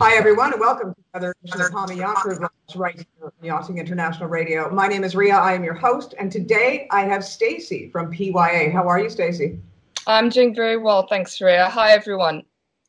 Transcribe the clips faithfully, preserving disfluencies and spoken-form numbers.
Hi, everyone, and welcome to another edition of Tommy Yacht Cruise Lounge right here on Yachting International Radio. My name is Ria. I am your host, and today I have Stacey from P Y A. How are you, Stacey? I'm doing very well, thanks, Ria. Hi, everyone.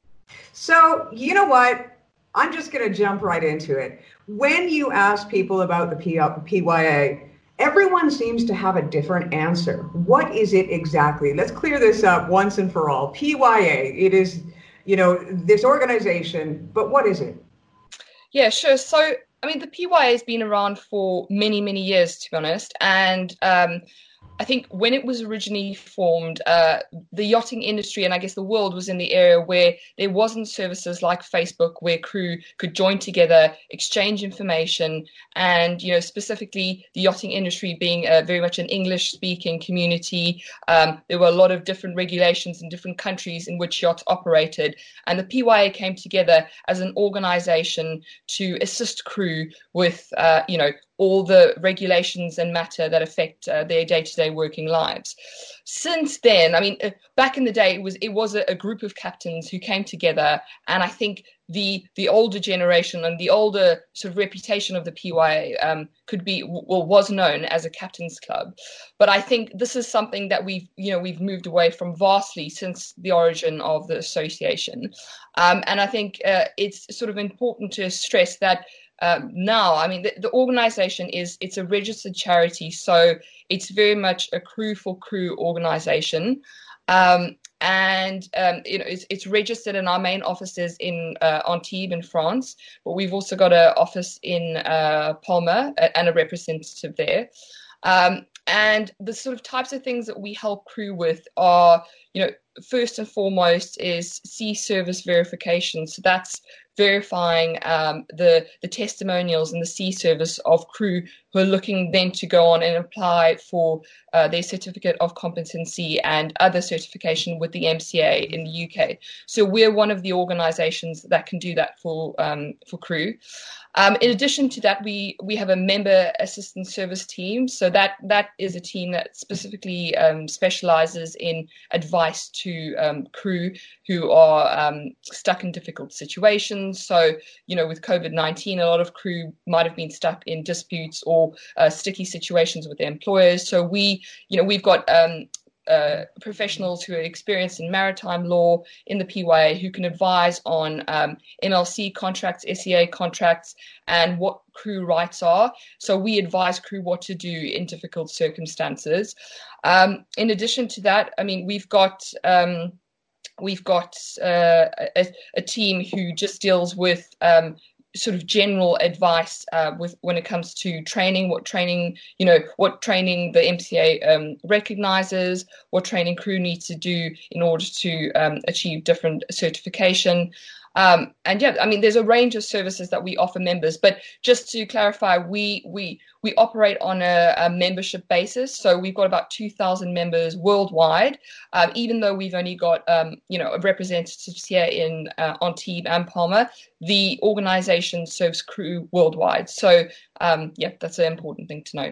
So, you know what? I'm just going to jump right into it. When you ask people about the P Y A, everyone seems to have a different answer. What is it exactly? Let's clear this up once and for all. P Y A, it is, you know, this organization, but what is it? Yeah, sure. So, I mean, the P Y A has been around for many, many years, to be honest. And um, I think when it was originally formed, uh, the yachting industry and I guess the world was in the area where there wasn't services like Facebook where crew could join together, exchange information, and, you know, specifically the yachting industry being uh, very much an English-speaking community. Um, there were a lot of different regulations in different countries in which yachts operated. And the P Y A came together as an organization to assist crew with, uh, you know, all the regulations and matter that affect uh, their day-to-day working lives. Since then, I mean, uh, back in the day, it was it was a, a group of captains who came together, and I think the the older generation and the older sort of reputation of the P Y A um, could be well was known as a captains club. But I think this is something that we've you know we've moved away from vastly since the origin of the association, um, and I think uh, it's sort of important to stress that. Um, now, I mean, the, the organization is, it's a registered charity, so it's very much a crew for crew organization. Um, and, um, you know, it's, it's registered in our main offices in uh, Antibes in France, but we've also got an office in uh, Palma and a representative there. Um, and the sort of types of things that we help crew with are, you know, first and foremost is sea service verification. So that's verifying um, the, the testimonials and the sea service of crew who are looking then to go on and apply for uh, their certificate of competency and other certification with the M C A in the U K. So we're one of the organizations that can do that for um, for crew. Um, in addition to that, we we have a member assistance service team. So that that is a team that specifically um, specializes in advice to um, crew who are um, stuck in difficult situations. So, you know, with COVID nineteen, a lot of crew might have been stuck in disputes or uh, sticky situations with their employers. So we, you know, we've got um, Uh, professionals who are experienced in maritime law in the P Y A who can advise on um, M L C contracts, S E A contracts, and what crew rights are. So we advise crew what to do in difficult circumstances. Um, in addition to that, I mean, we've got um, we've got uh, a, a team who just deals with um, sort of general advice uh, with when it comes to training, what training, you know, what training the M C A um, recognizes, what training crew needs to do in order to um, achieve different certification. Um, and yeah, I mean, there's a range of services that we offer members, but just to clarify, we we we operate on a, a membership basis. So we've got about two thousand members worldwide, um, even though we've only got, um, you know, representatives here in uh, Antibes and Palma, the organization serves crew worldwide. So um, yeah, that's an important thing to note.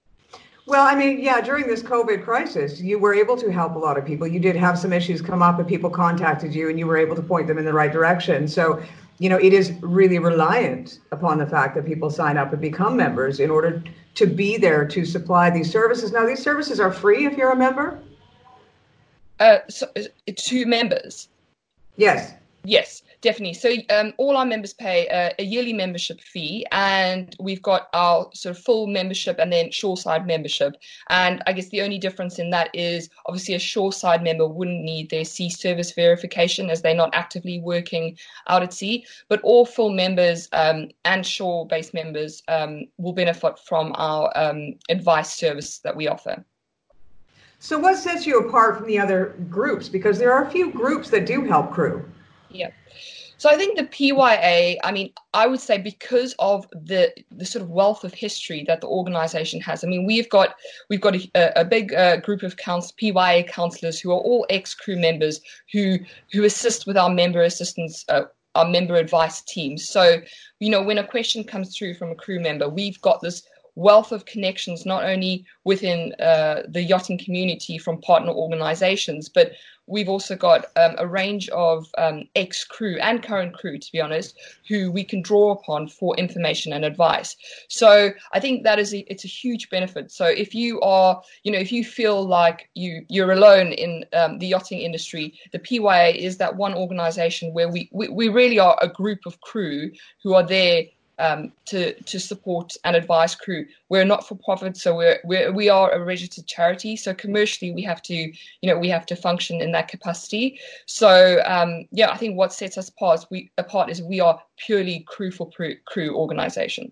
Well, I mean, yeah, during this COVID crisis, you were able to help a lot of people. You did have some issues come up and people contacted you and you were able to point them in the right direction. So, you know, it is really reliant upon the fact that people sign up and become members in order to be there to supply these services. Now, these services are free if you're a member? Uh, so, to members? Yes. Yes, definitely. So um, all our members pay a, a yearly membership fee, and we've got our sort of full membership and then shoreside membership. And I guess the only difference in that is obviously a shoreside member wouldn't need their sea service verification as they're not actively working out at sea. But all full members um, and shore-based members um, will benefit from our um, advice service that we offer. So what sets you apart from the other groups? Because there are a few groups that do help crew. Yeah. So I think the P Y A, I mean, I would say because of the the sort of wealth of history that the organization has. I mean, we've got we've got a, a big uh, group of counsel, P Y A counselors who are all ex-crew members who who assist with our member assistance, uh, our member advice teams. So, you know, when a question comes through from a crew member, we've got this wealth of connections, not only within uh, the yachting community from partner organizations, but we've also got um, a range of um, ex-crew and current crew, to be honest, who we can draw upon for information and advice. So I think that is a, it's a huge benefit. So if you are, you know, if you feel like you you're alone in um, the yachting industry, the P Y A is that one organization where we we, we really are a group of crew who are there Um, to to support and advise crew. We're not for profit, so we're, we're we are a registered charity. So commercially, we have to you know we have to function in that capacity. So um, yeah, I think what sets us apart we apart is we are purely crew for crew, crew organization.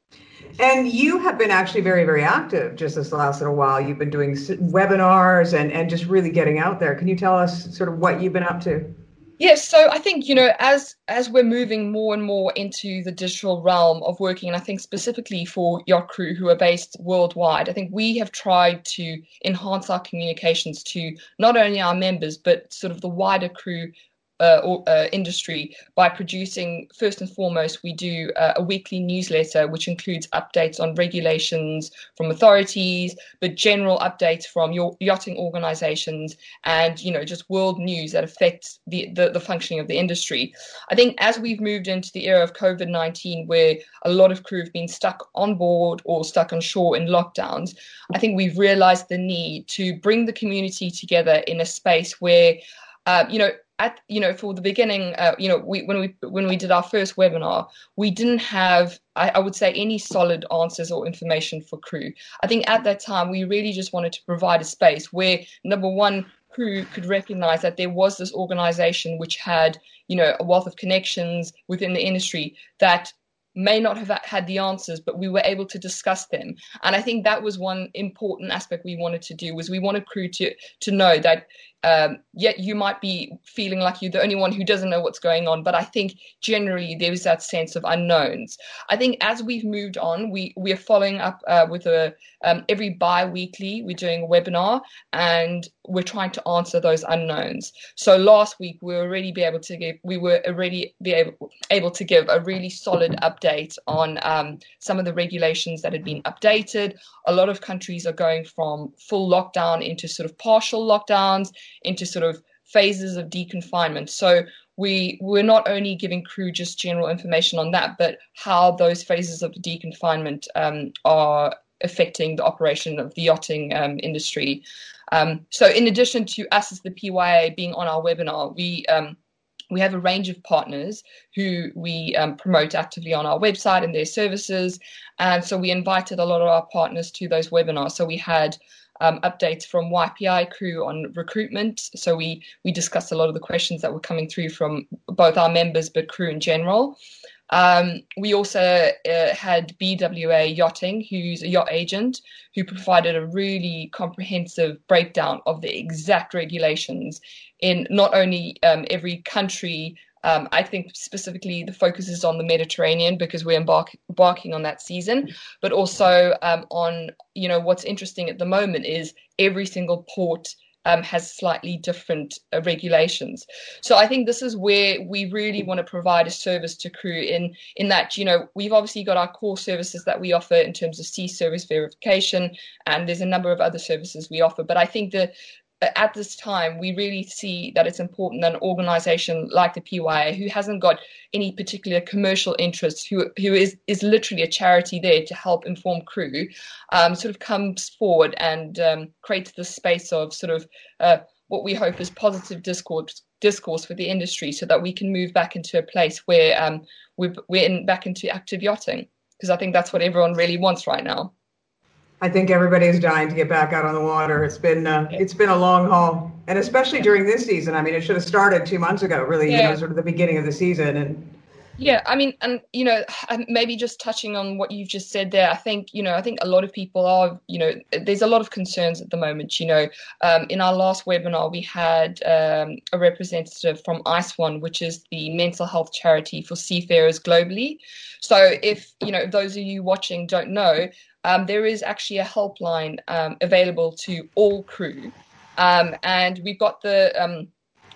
And you have been actually very, very active just this last little while. You've been doing webinars and and just really getting out there. Can you tell us sort of what you've been up to? Yes, so I think, you know, as as we're moving more and more into the digital realm of working, and I think specifically for yacht crew who are based worldwide, I think we have tried to enhance our communications to not only our members, but sort of the wider crew Uh, or, uh, industry by producing, first and foremost, we do uh, a weekly newsletter which includes updates on regulations from authorities, but general updates from your yachting organizations and, you know, just world news that affects the, the, the functioning of the industry. I think as we've moved into the era of COVID nineteen, where a lot of crew have been stuck on board or stuck on shore in lockdowns, I think we've realized the need to bring the community together in a space where, uh, you know, At, you know, for the beginning, uh, you know, we, when we when we did our first webinar, we didn't have, I, I would say, any solid answers or information for crew. I think at that time, we really just wanted to provide a space where, number one, crew could recognize that there was this organization which had, you know, a wealth of connections within the industry that may not have had the answers, but we were able to discuss them. And I think that was one important aspect we wanted to do, was we wanted crew to to know that um, yet you might be feeling like you're the only one who doesn't know what's going on. But I think generally there is that sense of unknowns. I think as we've moved on, we, we are following up uh, with a um, every bi-weekly, we're doing a webinar and we're trying to answer those unknowns. So last week we were already be able to give, we were already be able, able to give a really solid update on um, some of the regulations that had been updated. A lot of countries are going from full lockdown into sort of partial lockdowns, into sort of phases of deconfinement. So we we're not only giving crew just general information on that, but how those phases of deconfinement um, are affecting the operation of the yachting um, industry. Um, so in addition to us as the P Y A being on our webinar, we um, we have a range of partners who we um, promote actively on our website and their services. And so we invited a lot of our partners to those webinars. So we had Um, updates from Y P I crew on recruitment. So we we discussed a lot of the questions that were coming through from both our members, but crew in general. Um, we also uh, had B W A Yachting, who's a yacht agent, who provided a really comprehensive breakdown of the exact regulations in not only um, every country. Um, I think specifically the focus is on the Mediterranean because we're embark embarking on that season, but also um, on, you know, what's interesting at the moment is every single port um, has slightly different uh, regulations. So I think this is where we really want to provide a service to crew in, in that, you know, we've obviously got our core services that we offer in terms of sea service verification, and there's a number of other services we offer. But I think the at this time, we really see that it's important that an organization like the P Y A, who hasn't got any particular commercial interests, who who is, is literally a charity there to help inform crew, um, sort of comes forward and um, creates this space of sort of uh, what we hope is positive discourse discourse for the industry, so that we can move back into a place where um, we're, we're in, back into active yachting, because I think that's what everyone really wants right now. I think everybody's dying to get back out on the water. It's been uh, it's been a long haul, and especially during this season. I mean, it should have started two months ago, really, yeah. you know, sort of the beginning of the season. And yeah, I mean, and, you know, maybe just touching on what you've just said there, I think, you know, I think a lot of people are, you know, there's a lot of concerns at the moment. You know, um, in our last webinar, we had um, a representative from ICEONE, which is the mental health charity for seafarers globally. So if, you know, those of you watching don't know, Um, there is actually a helpline um, available to all crew. Um, and we've got the um,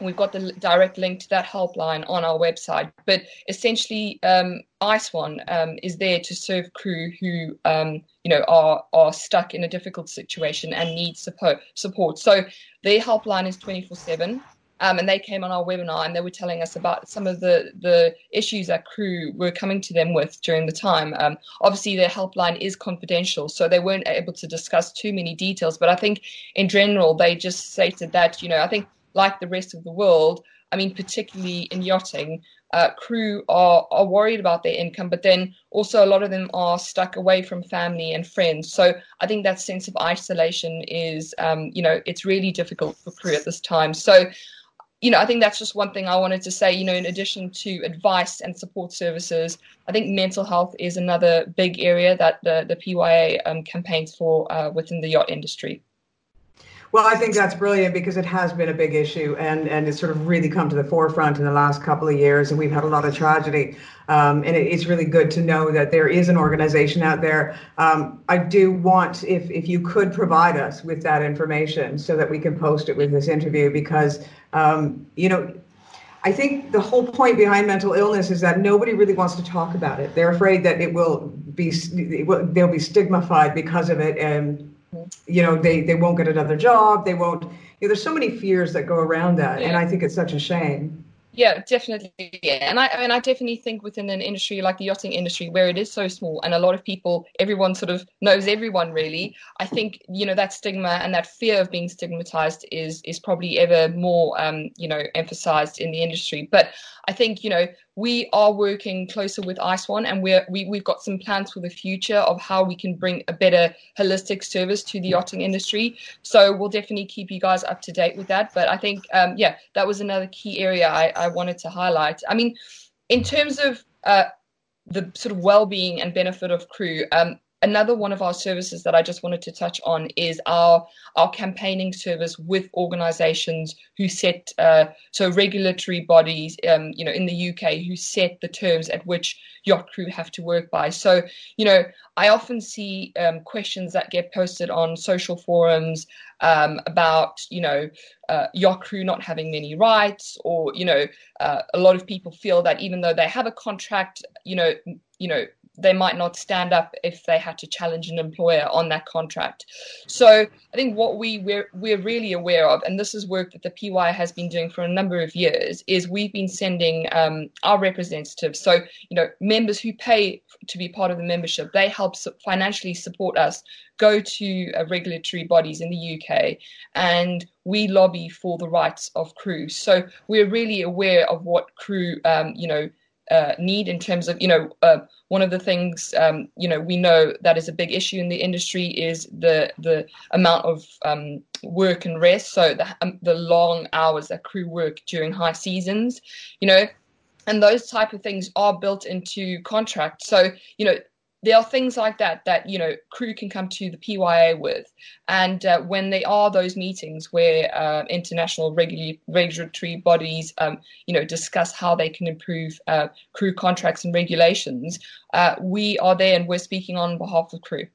We've got the direct link to that helpline on our website. But essentially, um, IceOne um, is there to serve crew who, um, you know, are are stuck in a difficult situation and need support. support. So their helpline is twenty-four seven. Um, and they came on our webinar and they were telling us about some of the, the issues that crew were coming to them with during the time. Um, obviously, their helpline is confidential, so they weren't able to discuss too many details. But I think in general, they just stated that, you know, I think like the rest of the world, I mean, particularly in yachting, uh, crew are, are worried about their income, but then also a lot of them are stuck away from family and friends. So I think that sense of isolation is, um, you know, it's really difficult for crew at this time. So you know, I think that's just one thing I wanted to say, you know, in addition to advice and support services, I think mental health is another big area that the, the P Y A um, campaigns for uh, within the yacht industry. Well, I think that's brilliant because it has been a big issue and, and it's sort of really come to the forefront in the last couple of years, and we've had a lot of tragedy. Um, and it, it's really good to know that there is an organization out there. Um, I do want, if, if you could provide us with that information so that we can post it with this interview, because, um, you know, I think the whole point behind mental illness is that nobody really wants to talk about it. They're afraid that it will be, it will, they'll be stigmatized because of it. And you know, they, they won't get another job. They won't, you know, there's so many fears that go around that. Yeah. And I think it's such a shame. Yeah, definitely. Yeah. And I, I mean, I definitely think within an industry like the yachting industry, where it is so small and a lot of people, everyone sort of knows everyone really, I think, you know, that stigma and that fear of being stigmatized is, is probably ever more, um, you know, emphasized in the industry. But I think, you know, we are working closer with IceOne, and we're, we, we've got some plans for the future of how we can bring a better holistic service to the yachting industry. So we'll definitely keep you guys up to date with that. But I think, um, yeah, that was another key area I, I wanted to highlight. I mean, in terms of uh, the sort of well-being and benefit of crew, um, another one of our services that I just wanted to touch on is our our campaigning service with organizations who set, uh, so regulatory bodies, um, you know, in the U K who set the terms at which yacht crew have to work by. So, you know, I often see um, questions that get posted on social forums um, about, you know, uh, yacht crew not having many rights, or, you know, uh, a lot of people feel that even though they have a contract, you know, you know, they might not stand up if they had to challenge an employer on that contract. So I think what we, we're, we're really aware of, and this is work that the P Y has been doing for a number of years, is we've been sending um, our representatives, so, you know, members who pay to be part of the membership, they help financially support us, go to uh, regulatory bodies in the U K, and we lobby for the rights of crew. So we're really aware of what crew, um, you know, Uh, need in terms of, you know, uh, one of the things, um, you know, we know that is a big issue in the industry is the the amount of um, work and rest. So the, um, the long hours that crew work during high seasons, you know, and those type of things are built into contracts. So, you know, there are things like that that, you know, crew can come to the P Y A with. And uh, when there are those meetings where uh, international regula- regulatory bodies, um, you know, discuss how they can improve uh, crew contracts and regulations, uh, we are there and we're speaking on behalf of crew.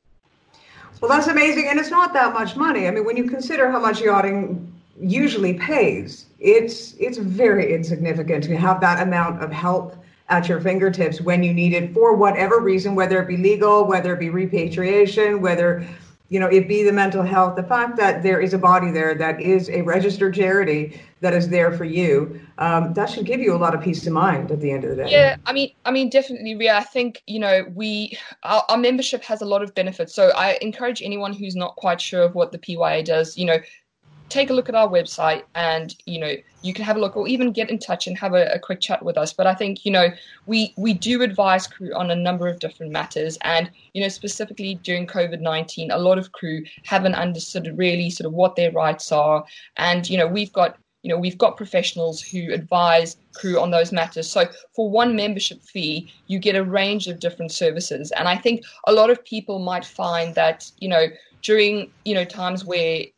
Well, that's amazing. And it's not that much money. I mean, when you consider how much yachting usually pays, it's it's very insignificant to have that amount of help at your fingertips when you need it for whatever reason, whether it be legal, whether it be repatriation, whether, you know, it be the mental health. The fact that there is a body there that is a registered charity that is there for you, um, that should give you a lot of peace of mind at the end of the day. Yeah, I mean, I mean, definitely, Ria. I think, you know, we our, our membership has a lot of benefits. So I encourage anyone who's not quite sure of what the P Y A does, you know, take a look at our website and, you know, you can have a look or even get in touch and have a, a quick chat with us. But I think, you know, we, we do advise crew on a number of different matters. And, you know, specifically during COVID nineteen, a lot of crew haven't understood really sort of what their rights are. And, you know, we've got, you know, we've got professionals who advise crew on those matters. So for one membership fee, you get a range of different services. And I think a lot of people might find that, you know, during, you know, times where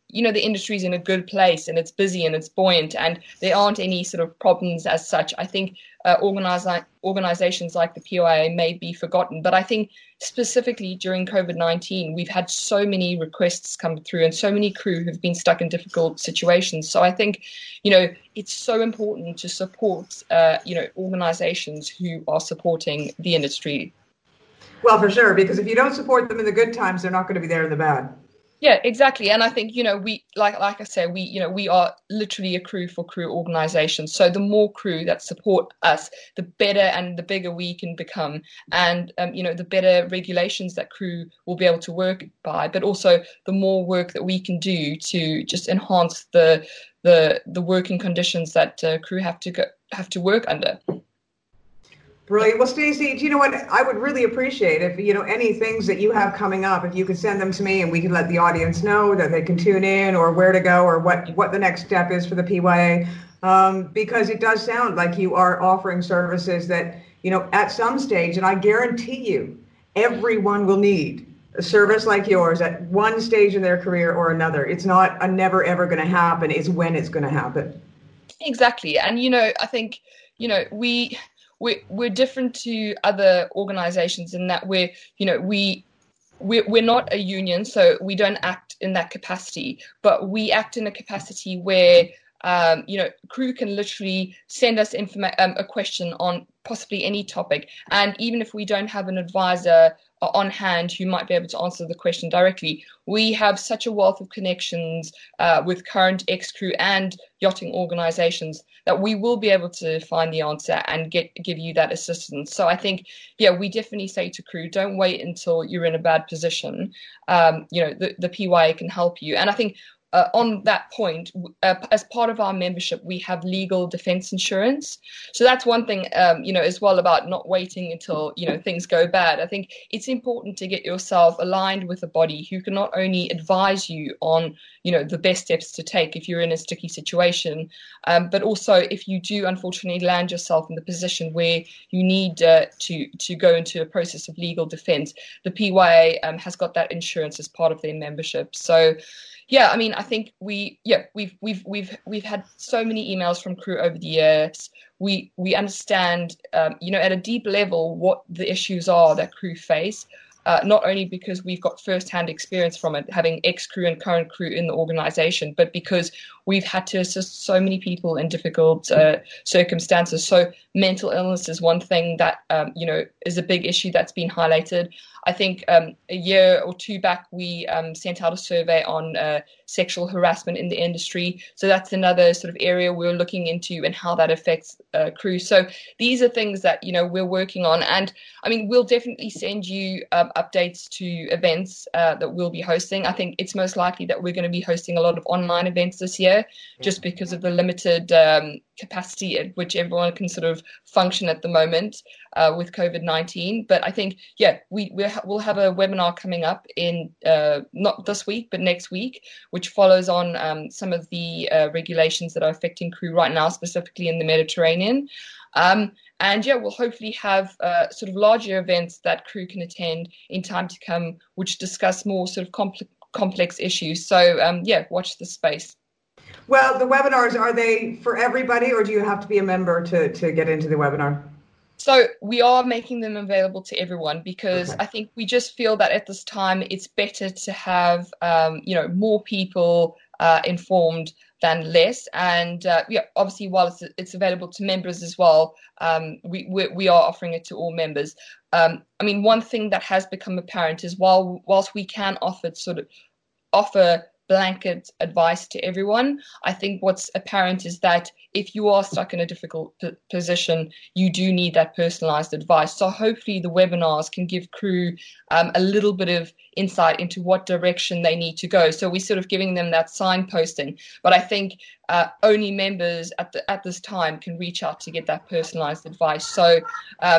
you know, the industry is in a good place and it's busy and it's buoyant and there aren't any sort of problems as such. I think uh, organize, organizations like the P Y A may be forgotten, but I think specifically during COVID nineteen, we've had so many requests come through and so many crew have been stuck in difficult situations. So I think, you know, it's so important to support, uh, you know, organizations who are supporting the industry. Well, for sure, because if you don't support them in the good times, they're not going to be there in the bad. Yeah, exactly. And I think, you know, we, like like I said, we, you know, we are literally a crew for crew organization. So the more crew that support us, the better and the bigger we can become. And, um, you know, the better regulations that crew will be able to work by, but also the more work that we can do to just enhance the the the working conditions that uh, crew have to go, have to work under. Brilliant. Well, Stacey, do you know what? I would really appreciate if, you know, any things that you have coming up, if you could send them to me and we could let the audience know that they can tune in or where to go or what, what the next step is for the P Y A. Um, because it does sound like you are offering services that, you know, at some stage, and I guarantee you, everyone will need a service like yours at one stage in their career or another. It's not a never, ever going to happen. It's when it's going to happen. Exactly. And, you know, I think, you know, we... We're, we're different to other organizations in that we're, you know, we, we're, we're not a union, so we don't act in that capacity, but we act in a capacity where, um, you know, crew can literally send us informa- um, a question on possibly any topic. And even if we don't have an advisor on hand who might be able to answer the question directly, we have such a wealth of connections uh, with current ex-crew and yachting organizations that we will be able to find the answer and get give you that assistance. So I think, yeah, we definitely say to crew, don't wait until you're in a bad position. Um, you know, the, the P Y A can help you. And I think Uh, on that point, uh, as part of our membership, we have legal defense insurance. So that's one thing, um, you know, as well about not waiting until, you know, things go bad. I think it's important to get yourself aligned with a body who can not only advise you on, you know, the best steps to take if you're in a sticky situation, um, but also if you do unfortunately land yourself in the position where you need uh, to, to go into a process of legal defense, the P Y A um, has got that insurance as part of their membership. So, yeah, I mean, I think we, yeah, we've we've we've we've had so many emails from crew over the years. We we understand, um, you know, at a deep level what the issues are that crew face. Uh, not only because we've got first-hand experience from it, having ex-crew and current crew in the organization, but because we've had to assist so many people in difficult uh, circumstances. So mental illness is one thing that, um, you know, is a big issue that's been highlighted. I think um, a year or two back, we um, sent out a survey on uh, sexual harassment in the industry. So that's another sort of area we're looking into and how that affects uh, crew. So these are things that, you know, we're working on. And I mean, we'll definitely send you um, updates to events uh, that we'll be hosting. I think it's most likely that we're going to be hosting a lot of online events this year, just because of the limited um, capacity at which everyone can sort of function at the moment uh, with COVID nineteen. But I think, yeah, we we're, we'll have a webinar coming up in uh, not this week, but next week, which follows on um, some of the uh, regulations that are affecting crew right now, specifically in the Mediterranean. Um, and yeah, we'll hopefully have uh, sort of larger events that crew can attend in time to come, which discuss more sort of compl- complex issues. So um, yeah, watch the space. Well, the webinars, are they for everybody, or do you have to be a member to, to get into the webinar? So we are making them available to everyone because okay. I think we just feel that at this time it's better to have, um, you know, more people uh, informed than less. And uh, yeah, obviously, while it's, it's available to members as well, um, we, we we are offering it to all members. Um, I mean, one thing that has become apparent is while whilst we can offer sort of offer blanket advice to everyone, I think what's apparent is that if you are stuck in a difficult p- position, you do need that personalized advice. So hopefully the webinars can give crew um, a little bit of insight into what direction they need to go. So we're sort of giving them that signposting. But I think uh, only members at the, at this time can reach out to get that personalized advice. So um,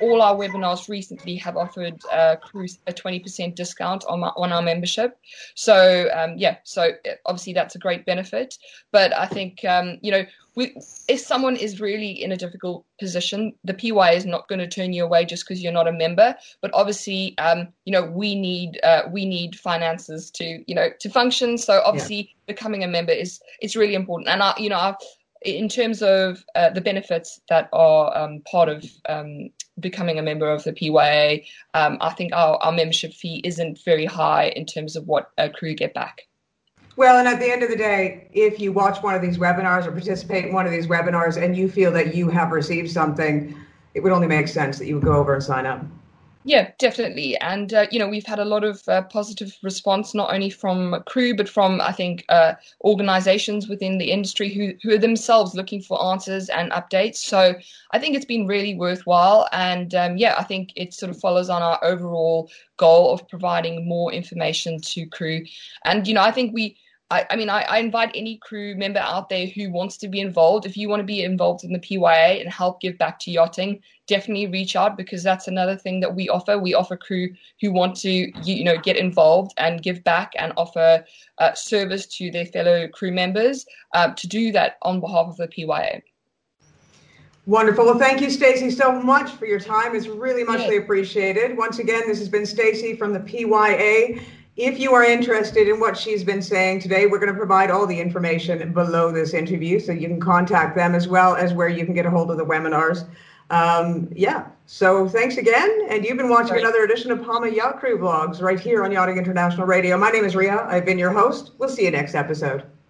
all our webinars recently have offered uh, crew a twenty percent discount on, my, on our membership. So um, yeah, so obviously that's a great benefit. But I think, um, you know, we, if someone is really in a difficult position, the P Y A is not going to turn you away just because you're not a member. But obviously, um, you know, we need uh, we need finances to, you know, to function. So obviously, yeah. becoming a member is is really important. And I, you know, I've, in terms of uh, the benefits that are um, part of um, becoming a member of the P Y A, um, I think our, our membership fee isn't very high in terms of what a crew get back. Well, and at the end of the day, if you watch one of these webinars or participate in one of these webinars and you feel that you have received something, it would only make sense that you would go over and sign up. Yeah, definitely. And, uh, you know, we've had a lot of uh, positive response, not only from crew, but from, I think, uh, organizations within the industry who, who are themselves looking for answers and updates. So I think it's been really worthwhile. And, um, yeah, I think it sort of follows on our overall goal of providing more information to crew. And, you know, I think we, I, I mean, I, I invite any crew member out there who wants to be involved. If you want to be involved in the P Y A and help give back to yachting, definitely reach out, because that's another thing that we offer. We offer crew who want to, you know, get involved and give back and offer uh, service to their fellow crew members uh, to do that on behalf of the P Y A. Wonderful. Well, thank you, Stacey, so much for your time. It's really muchly Yeah. appreciated. Once again, this has been Stacey from the P Y A. If you are interested in what she's been saying today, we're going to provide all the information below this interview, so you can contact them, as well as where you can get a hold of the webinars. Um, yeah, so thanks again. And you've been watching Right. another edition of Palma Yacht Crew Vlogs right here on Yachting International Radio. My name is Ria. I've been your host. We'll see you next episode.